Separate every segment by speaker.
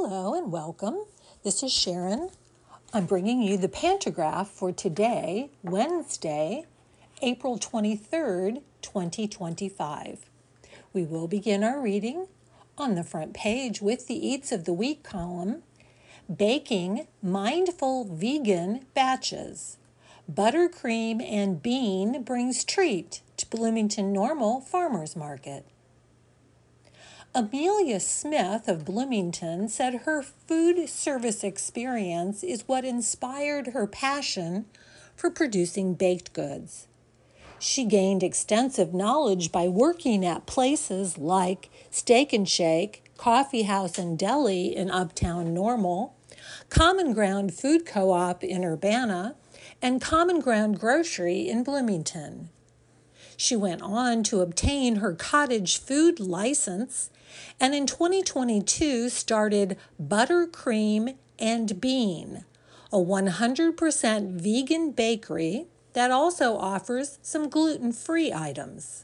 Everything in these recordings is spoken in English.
Speaker 1: Hello and welcome. This is Sharon. I'm bringing you the pantograph for today, Wednesday, April 23rd, 2025. We will begin our reading on the front page with the Eats of the Week column, Baking Mindful Vegan Batches. Buttercream and Bean brings treat to Bloomington Normal Farmers Market. Amelia Smith of Bloomington said her food service experience is what inspired her passion for producing baked goods. She gained extensive knowledge by working at places like Steak and Shake, Coffee House and Deli in Uptown Normal, Common Ground Food Co-op in Urbana, and Common Ground Grocery in Bloomington. She went on to obtain her cottage food license and in 2022 started Buttercream and Bean, a 100% vegan bakery that also offers some gluten-free items.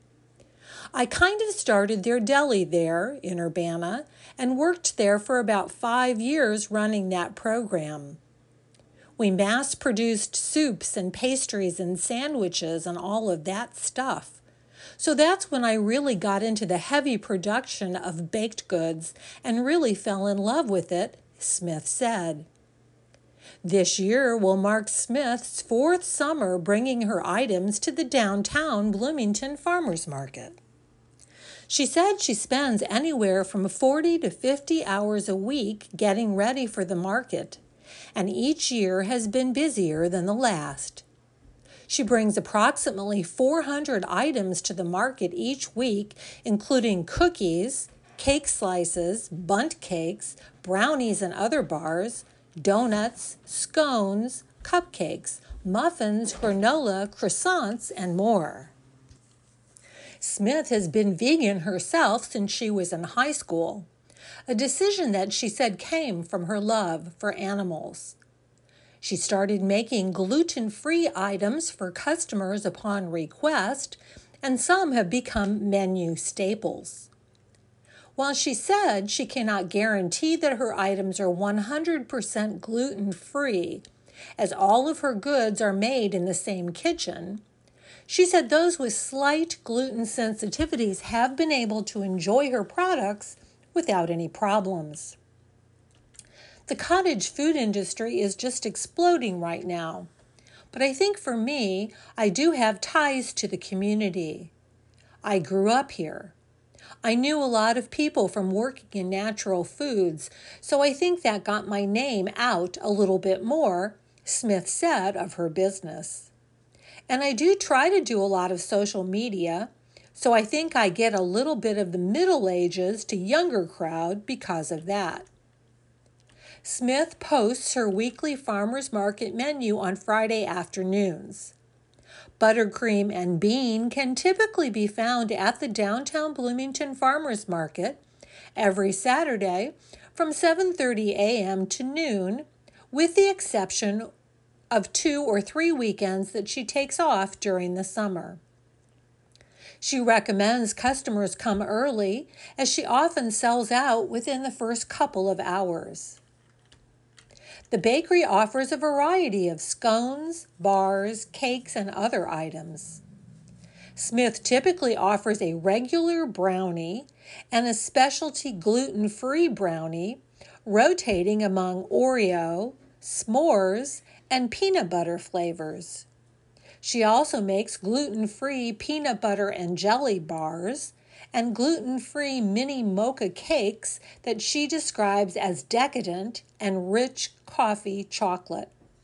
Speaker 1: I kind of started their deli there in Urbana and worked there for about 5 years running that program. We mass-produced soups and pastries and sandwiches and all of that stuff. So that's when I really got into the heavy production of baked goods and really fell in love with it, Smith said. This year will mark Smith's 4th summer bringing her items to the downtown Bloomington Farmers Market. She said she spends anywhere from 40 to 50 hours a week getting ready for the market, and each year has been busier than the last. She brings approximately 400 items to the market each week, including cookies, cake slices, bundt cakes, brownies and other bars, donuts, scones, cupcakes, muffins, granola, croissants, and more. Smith has been vegan herself since she was in high school, a decision that she said came from her love for animals. She started making gluten-free items for customers upon request, and some have become menu staples. While she said she cannot guarantee that her items are 100% gluten-free, as all of her goods are made in the same kitchen, she said those with slight gluten sensitivities have been able to enjoy her products without any problems. The cottage food industry is just exploding right now, but I think for me, I do have ties to the community. I grew up here. I knew a lot of people from working in natural foods, so I think that got my name out a little bit more, Smith said of her business. And I do try to do a lot of social media, so I think I get a little bit of the middle ages to younger crowd because of that. Smith posts her weekly farmers market menu on Friday afternoons. Buttercream and Bean can typically be found at the downtown Bloomington Farmers Market every Saturday from 7:30 a.m. to noon, with the exception of 2 or 3 weekends that she takes off during the summer. She recommends customers come early, as she often sells out within the first couple of hours. The bakery offers a variety of scones, bars, cakes, and other items. Smith typically offers a regular brownie and a specialty gluten-free brownie, rotating among Oreo, s'mores, and peanut butter flavors. She also makes gluten-free peanut butter and jelly bars and gluten-free mini mocha cakes that she describes as decadent and rich coffee chocolate.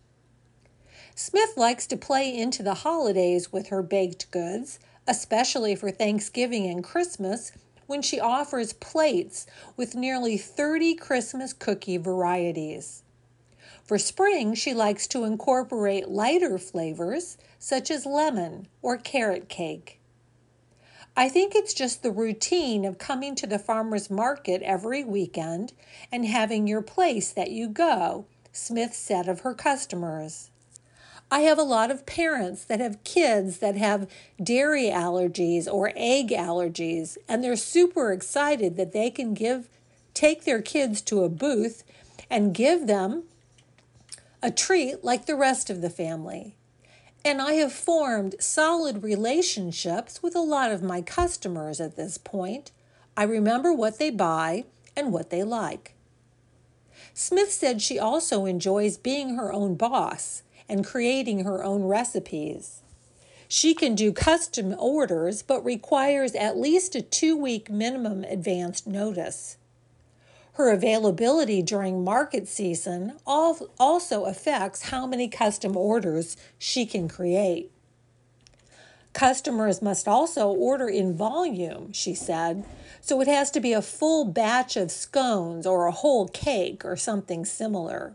Speaker 1: Smith likes to play into the holidays with her baked goods, especially for Thanksgiving and Christmas, when she offers plates with nearly 30 Christmas cookie varieties. For spring, she likes to incorporate lighter flavors, such as lemon or carrot cake. I think it's just the routine of coming to the farmer's market every weekend and having your place that you go, Smith said of her customers. I have a lot of parents that have kids that have dairy allergies or egg allergies, and they're super excited that they can give take their kids to a booth and give them a treat like the rest of the family. And I have formed solid relationships with a lot of my customers at this point. I remember what they buy and what they like. Smith said she also enjoys being her own boss and creating her own recipes. She can do custom orders, but requires at least a 2-week minimum advance notice. Her availability during market season also affects how many custom orders she can create. Customers must also order in volume, she said, so it has to be a full batch of scones or a whole cake or something similar.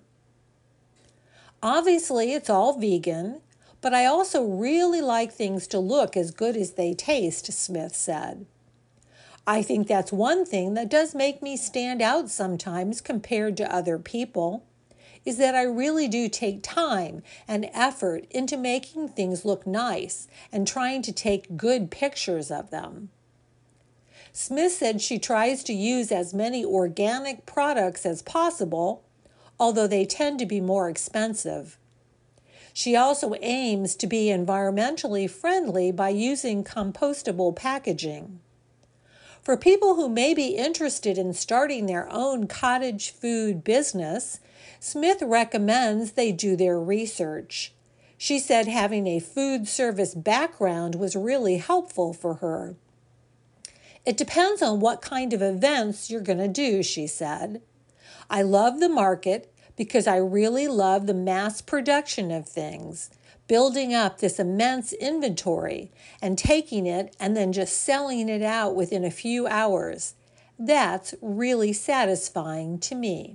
Speaker 1: Obviously, it's all vegan, but I also really like things to look as good as they taste, Smith said. I think that's one thing that does make me stand out sometimes compared to other people, is that I really do take time and effort into making things look nice and trying to take good pictures of them. Smith said she tries to use as many organic products as possible, although they tend to be more expensive. She also aims to be environmentally friendly by using compostable packaging. For people who may be interested in starting their own cottage food business, Smith recommends they do their research. She said having a food service background was really helpful for her. It depends on what kind of events you're going to do, she said. I love the market because I really love the mass production of things, building up this immense inventory and taking it and then just selling it out within a few hours. That's really satisfying to me.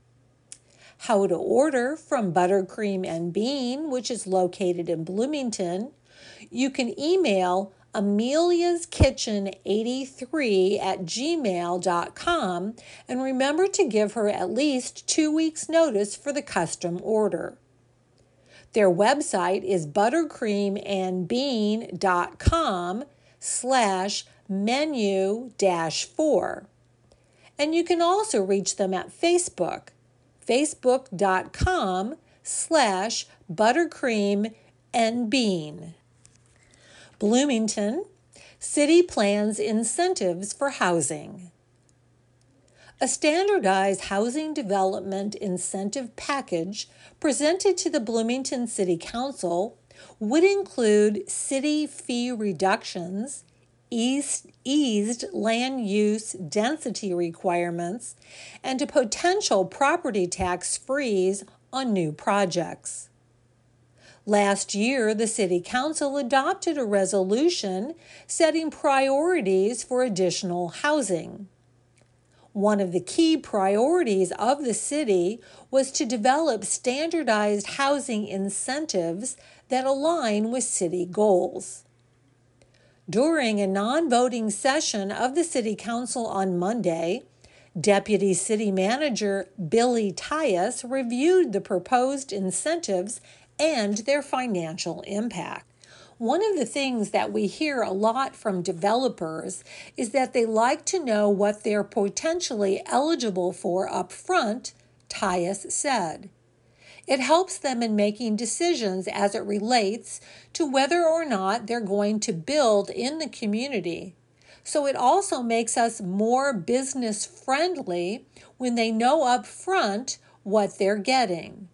Speaker 1: How to order from Buttercream and Bean, which is located in Bloomington. You can email ameliaskitchen83@gmail.com and remember to give her at least 2 weeks' notice for the custom order. Their website is buttercreamandbean.com/menu-4. And you can also reach them at Facebook, facebook.com/buttercreamandbean. Bloomington, city plans incentives for housing. A standardized housing development incentive package presented to the Bloomington City Council would include city fee reductions, eased land use density requirements, and a potential property tax freeze on new projects. Last year, the City Council adopted a resolution setting priorities for additional housing. One of the key priorities of the city was to develop standardized housing incentives that align with city goals. During a non-voting session of the City Council on Monday, Deputy City Manager Billy Tyus reviewed the proposed incentives and their financial impact. One of the things that we hear a lot from developers is that they like to know what they're potentially eligible for up front, Tyus said. It helps them in making decisions as it relates to whether or not they're going to build in the community. So it also makes us more business friendly when they know up front what they're getting.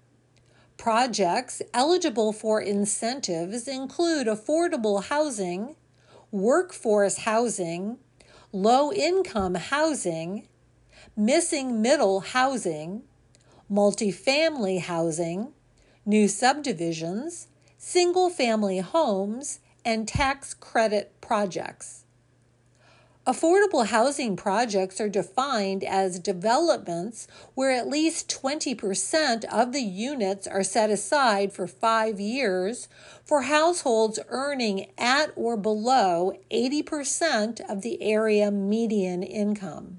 Speaker 1: Projects eligible for incentives include affordable housing, workforce housing, low-income housing, missing middle housing, multifamily housing, new subdivisions, single-family homes, and tax credit projects. Affordable housing projects are defined as developments where at least 20% of the units are set aside for 5 years for households earning at or below 80% of the area median income.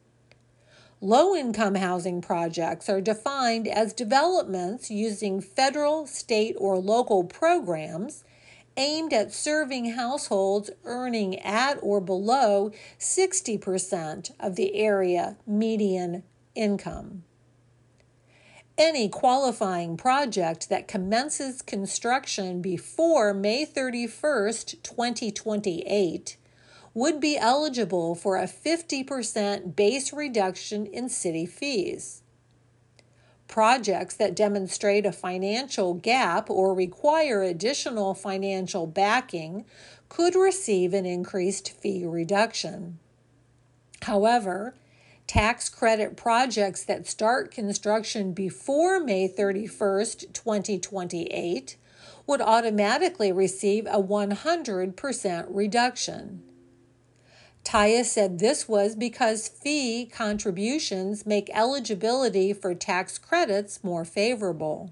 Speaker 1: Low-income housing projects are defined as developments using federal, state, or local programs aimed at serving households earning at or below 60% of the area median income. Any qualifying project that commences construction before May 31st, 2028 would be eligible for a 50% base reduction in city fees. Projects that demonstrate a financial gap or require additional financial backing could receive an increased fee reduction. However, tax credit projects that start construction before May 31st, 2028 would automatically receive a 100% reduction. Taya said this was because fee contributions make eligibility for tax credits more favorable.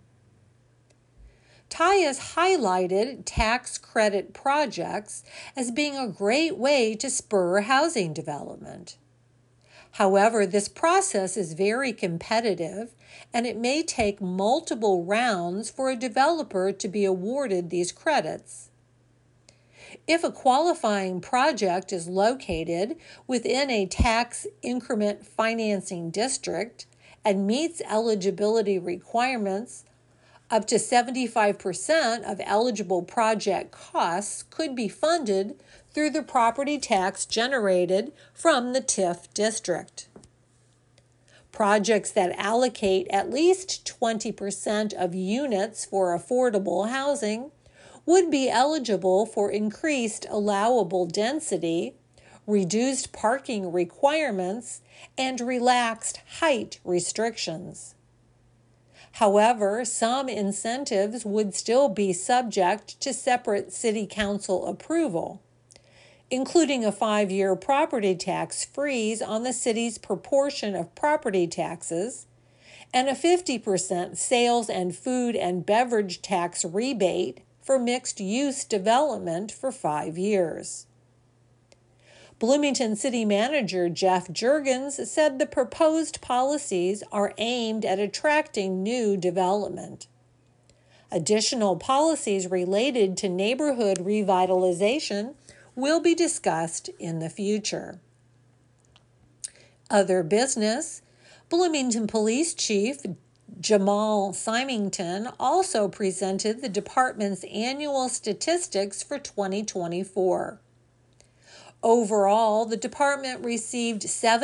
Speaker 1: Taya's highlighted tax credit projects as being a great way to spur housing development. However, this process is very competitive, and it may take multiple rounds for a developer to be awarded these credits. If a qualifying project is located within a tax increment financing district and meets eligibility requirements, up to 75% of eligible project costs could be funded through the property tax generated from the TIF district. Projects that allocate at least 20% of units for affordable housing would be eligible for increased allowable density, reduced parking requirements, and relaxed height restrictions. However, some incentives would still be subject to separate City Council approval, including a 5-year property tax freeze on the city's proportion of property taxes and a 50% sales and food and beverage tax rebate for mixed-use development for 5 years. Bloomington City Manager Jeff Juergens said the proposed policies are aimed at attracting new development. Additional policies related to neighborhood revitalization will be discussed in the future. Other business, Bloomington Police Chief Jamal Symington also presented the department's annual statistics for 2024. Overall, the department received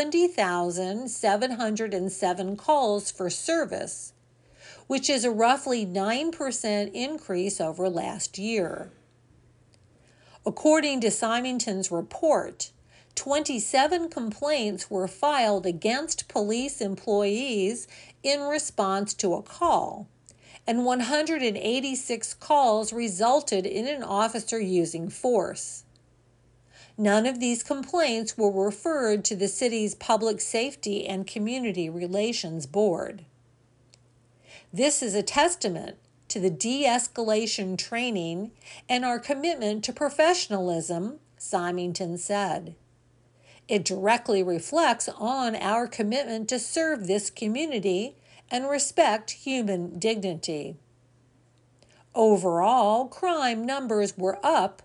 Speaker 1: 70,707 calls for service, which is a roughly 9% increase over last year. According to Symington's report, 27 complaints were filed against police employees in response to a call, and 186 calls resulted in an officer using force. None of these complaints were referred to the city's Public Safety and Community Relations Board. This is a testament to the de-escalation training and our commitment to professionalism, Symington said. It directly reflects on our commitment to serve this community and respect human dignity. Overall, crime numbers were up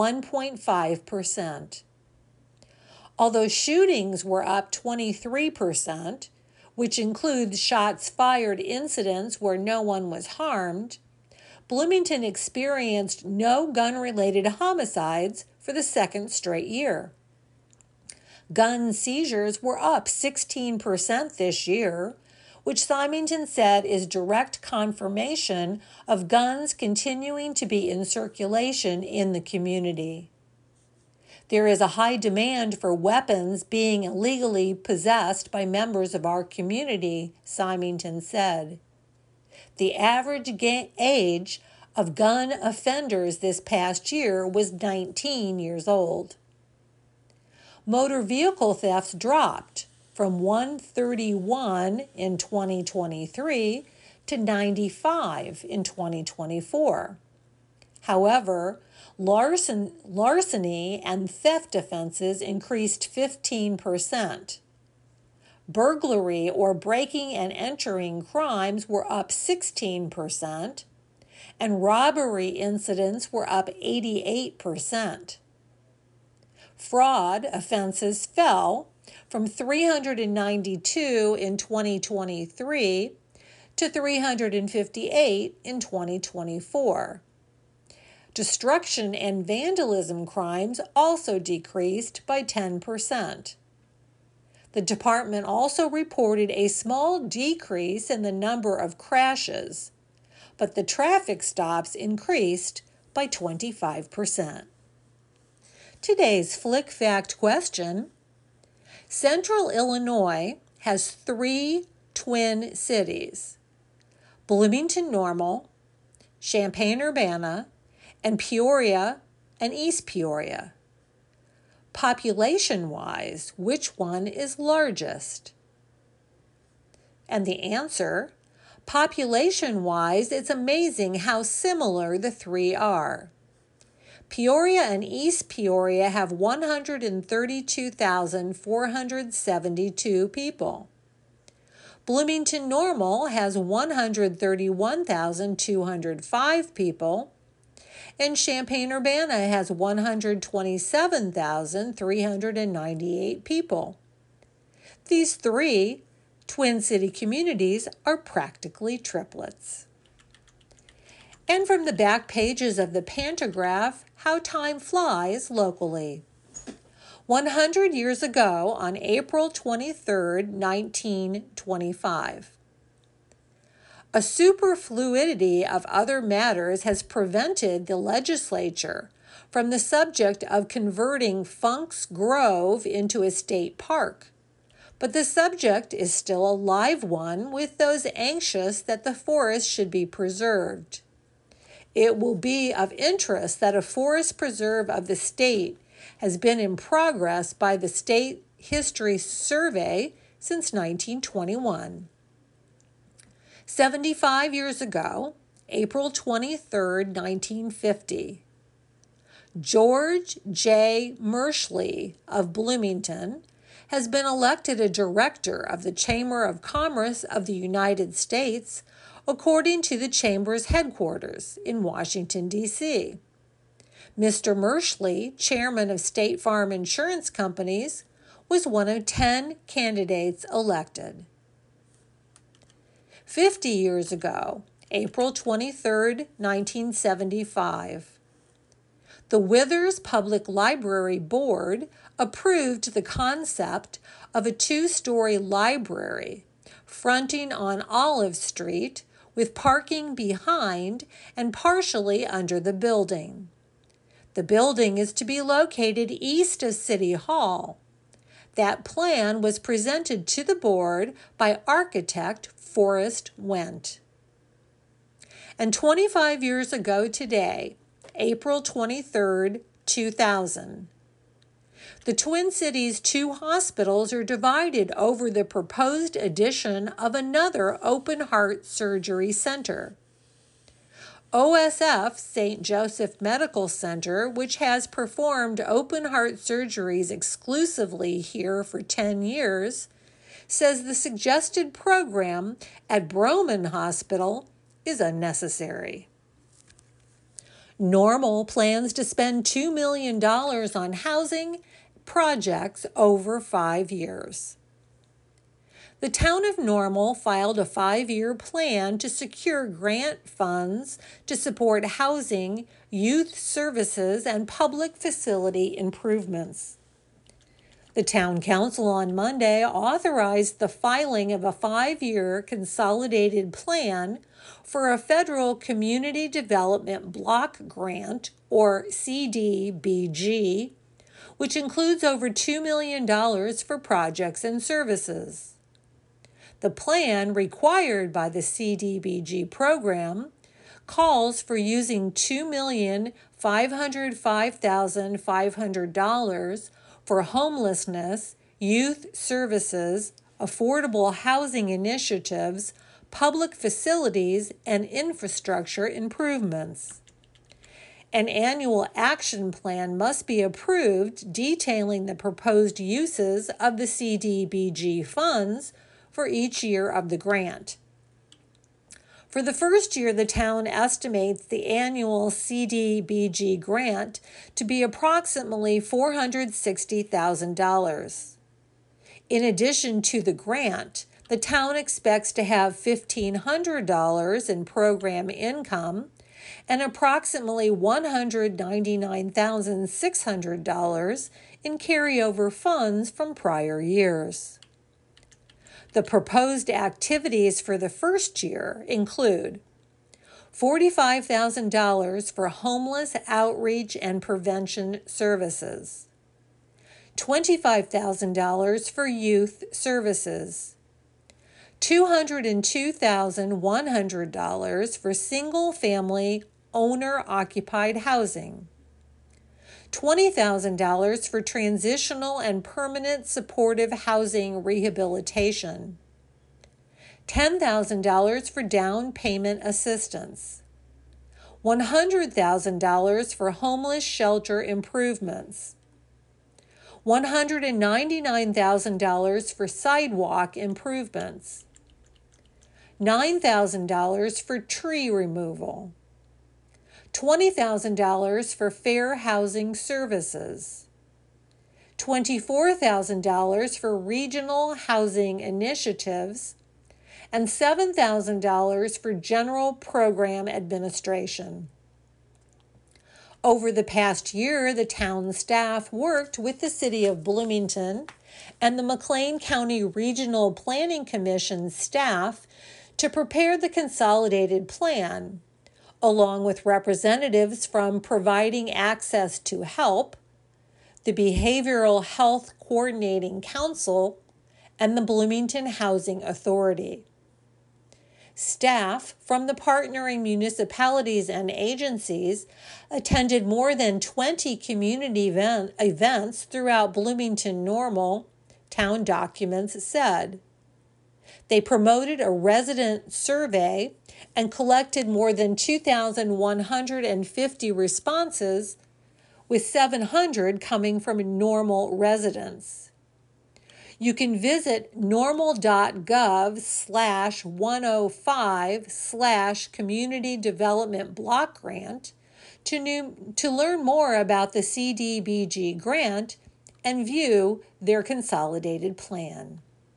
Speaker 1: 1.5%. Although shootings were up 23%, which includes shots fired incidents where no one was harmed, Bloomington experienced no gun-related homicides for the second straight year. Gun seizures were up 16% this year, which Symington said is direct confirmation of guns continuing to be in circulation in the community. There is a high demand for weapons being illegally possessed by members of our community, Symington said. The average age of gun offenders this past year was 19 years old. Motor vehicle thefts dropped from 131 in 2023 to 95 in 2024. However, larceny and theft offenses increased 15%. Burglary or breaking and entering crimes were up 16%, and robbery incidents were up 88%. Fraud offenses fell from 392 in 2023 to 358 in 2024. Destruction and vandalism crimes also decreased by 10%. The department also reported a small decrease in the number of crashes, but the traffic stops increased by 25%. Today's Flick Fact question: Central Illinois has 3 twin cities: Bloomington-Normal, Champaign-Urbana, and Peoria and East Peoria. Population-wise, which one is largest? And the answer: population-wise, it's amazing how similar the 3 are. Peoria and East Peoria have 132,472 people. Bloomington-Normal has 131,205 people, and Champaign-Urbana has 127,398 people. These 3 twin city communities are practically triplets. And from the back pages of the Pantograph, how time flies locally. 100 years ago, on April 23, 1925. A superfluidity of other matters has prevented the legislature from the subject of converting Funk's Grove into a state park. But the subject is still a live one with those anxious that the forest should be preserved. It will be of interest that a forest preserve of the state has been in progress by the State History Survey since 1921. 75 years ago, April 23, 1950, George J. Merschley of Bloomington has been elected a director of the Chamber of Commerce of the United States, according to the Chamber's headquarters in Washington, D.C. Mr. Merschley, chairman of State Farm Insurance Companies, was one of 10 candidates elected. 50 years ago, April 23, 1975, the Withers Public Library Board approved the concept of a 2-story library fronting on Olive Street with parking behind and partially under the building. The building is to be located east of City Hall. That plan was presented to the board by architect Forrest Went. And 25 years ago today, April 23, 2000, the Twin Cities 2 hospitals are divided over the proposed addition of another open heart surgery center. OSF St. Joseph Medical Center, which has performed open heart surgeries exclusively here for 10 years, says the suggested program at Broman Hospital is unnecessary. Normal plans to spend $2 million on housing projects over 5 years. The town of Normal filed a 5-year plan to secure grant funds to support housing, youth services, and public facility improvements. The town council on Monday authorized the filing of a 5-year consolidated plan for a federal Community Development Block Grant, or CDBG, which includes over $2 million for projects and services. The plan, required by the CDBG program, calls for using $2,505,500 for homelessness, youth services, affordable housing initiatives, public facilities, and infrastructure improvements. An annual action plan must be approved detailing the proposed uses of the CDBG funds for each year of the grant. For the first year, the town estimates the annual CDBG grant to be approximately $460,000. In addition to the grant, the town expects to have $1,500 in program income and approximately $199,600 in carryover funds from prior years. The proposed activities for the first year include $45,000 for homeless outreach and prevention services, $25,000 for youth services, $202,100 for single-family owner-occupied housing, $20,000 for transitional and permanent supportive housing rehabilitation, $10,000 for down payment assistance, $100,000 for homeless shelter improvements, $199,000 for sidewalk improvements, $9,000 for tree removal, $20,000 for fair housing services, $24,000 for regional housing initiatives, and $7,000 for general program administration. Over the past year, the town staff worked with the City of Bloomington and the McLean County Regional Planning Commission staff to prepare the consolidated plan, along with representatives from Providing Access to Help, the Behavioral Health Coordinating Council, and the Bloomington Housing Authority. Staff from the partnering municipalities and agencies attended more than 20 community events throughout Bloomington Normal, town documents said. They promoted a resident survey and collected more than 2,150 responses, with 700 coming from Normal residents. You can visit normal.gov/105/Community Development Block Grant to learn more about the CDBG grant and view their consolidated plan.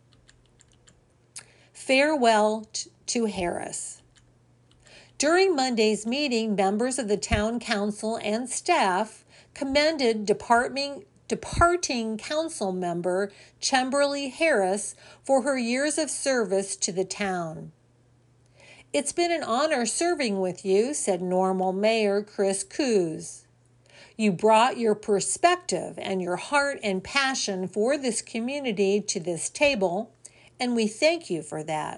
Speaker 1: Farewell to Harris. During Monday's meeting, members of the town council and staff commended departing council member Chemberly Harris for her years of service to the town. "It's been an honor serving with you," said Normal Mayor Chris Coos. "You brought your perspective and your heart and passion for this community to this table, and we thank you for that."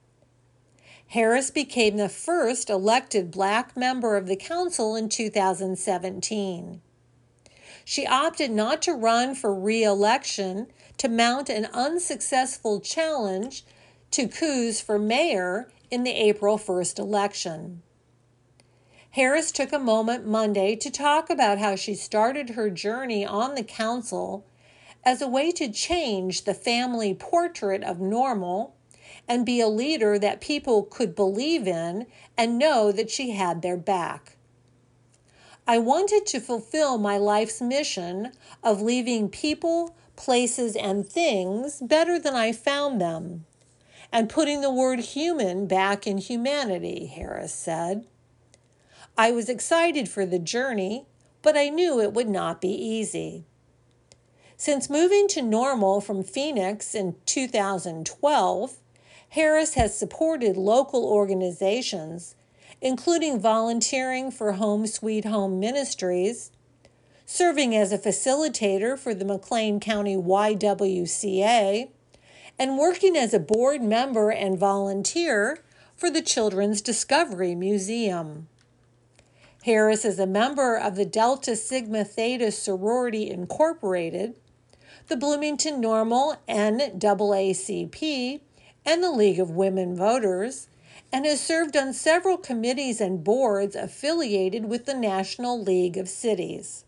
Speaker 1: Harris became the first elected Black member of the council in 2017. She opted not to run for re-election to mount an unsuccessful challenge to Coos for mayor in the April 1st election. Harris took a moment Monday to talk about how she started her journey on the council as a way to change the family portrait of Normal and be a leader that people could believe in and know that she had their back. "I wanted to fulfill my life's mission of leaving people, places, and things better than I found them, and putting the word human back in humanity," Harris said. "I was excited for the journey, but I knew it would not be easy." Since moving to Normal from Phoenix in 2012, Harris has supported local organizations, including volunteering for Home Sweet Home Ministries, serving as a facilitator for the McLean County YWCA, and working as a board member and volunteer for the Children's Discovery Museum. Harris is a member of the Delta Sigma Theta Sorority Incorporated, the Bloomington Normal NAACP, and the League of Women Voters, and has served on several committees and boards affiliated with the National League of Cities.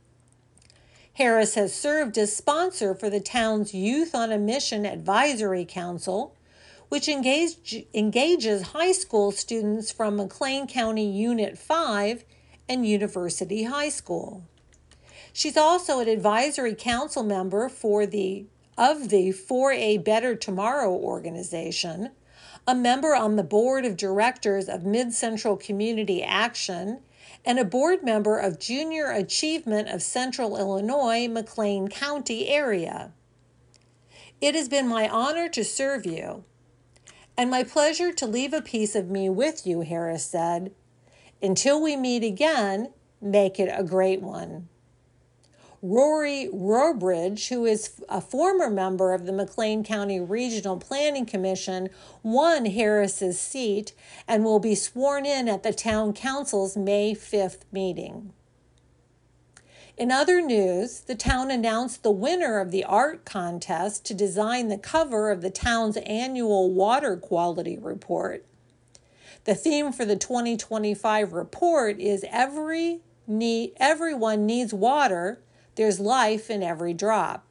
Speaker 1: Harris has served as sponsor for the town's Youth on a Mission Advisory Council, which engages high school students from McLean County Unit 5 and University High School. She's also an advisory council member of the For a Better Tomorrow organization, a member on the board of directors of Mid-Central Community Action, and a board member of Junior Achievement of Central Illinois, McLean County area. It has been my honor to serve you, and my pleasure to leave a piece of me with you, Harris said. Until we meet again, make it a great one. Rory Robridge, who is a former member of the McLean County Regional Planning Commission, won Harris's seat and will be sworn in at the Town Council's May 5th meeting. In other news, the town announced the winner of the art contest to design the cover of the town's annual water quality report. The theme for the 2025 report is Everyone Needs Water, There's Life in Every Drop.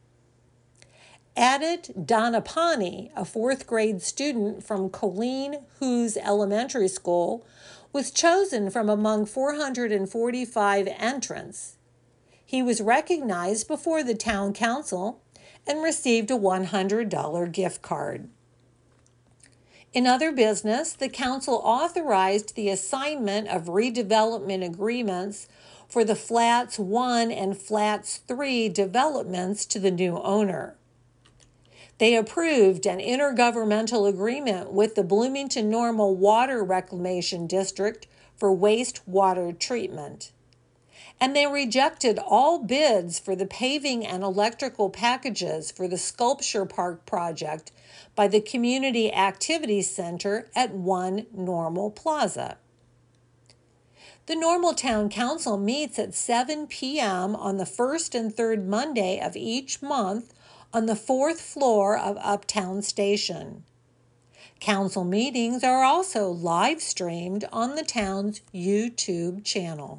Speaker 1: Adit Dhanapani, a fourth grade student from Colleen Hughes Elementary School, was chosen from among 445 entrants. He was recognized before the town council and received a $100 gift card. In other business, the council authorized the assignment of redevelopment agreements for the Flats 1 and Flats 3 developments to the new owner. They approved an intergovernmental agreement with the Bloomington Normal Water Reclamation District for wastewater treatment. And they rejected all bids for the paving and electrical packages for the Sculpture Park project by the Community Activities Center at 1 Normal Plaza. The Normal Town Council meets at 7 p.m. on the first and third Monday of each month on the 4th floor of Uptown Station. Council meetings are also live streamed on the town's YouTube channel.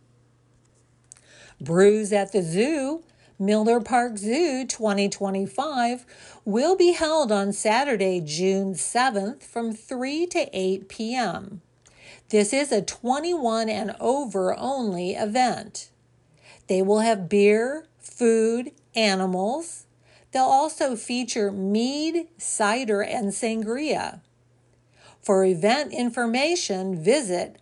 Speaker 1: Brews at the Zoo, Miller Park Zoo 2025, will be held on Saturday, June 7th from 3 to 8 p.m. This is a 21 and over only event. They will have beer, food, animals. They'll also feature mead, cider, and sangria. For event information, visit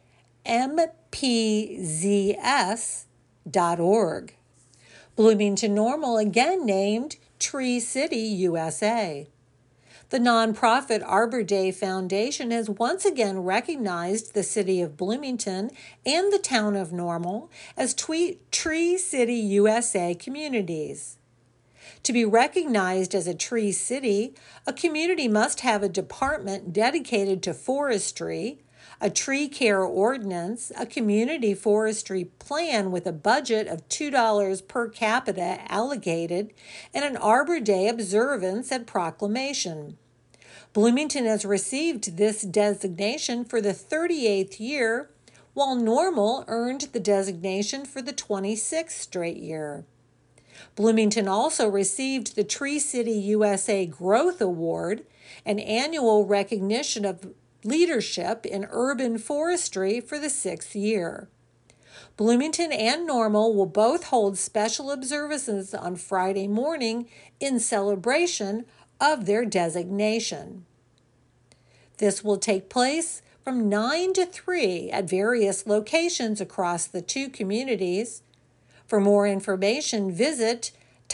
Speaker 1: mpzs.org. Bloomington Normal again named Tree City, USA. The nonprofit Arbor Day Foundation has once again recognized the city of Bloomington and the town of Normal as Tree City, USA communities. To be recognized as a Tree City, a community must have a department dedicated to forestry, a tree care ordinance, a community forestry plan with a budget of $2 per capita allocated, and an Arbor Day observance and proclamation. Bloomington has received this designation for the 38th year, while Normal earned the designation for the 26th straight year. Bloomington also received the Tree City USA Growth Award, an annual recognition of leadership in urban forestry, for the 6th year. Bloomington and Normal will both hold special observances on Friday morning in celebration of their designation. This will take place from 9 to 3 at various locations across the two communities. For more information, visit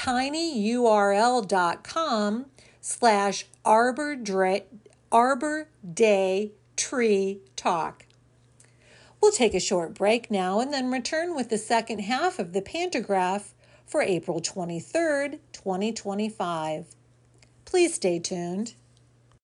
Speaker 1: tinyurl.com/Arbor Day Tree Talk. We'll take a short break now and then return with the second half of the pantograph for April 23rd, 2025. Please stay tuned.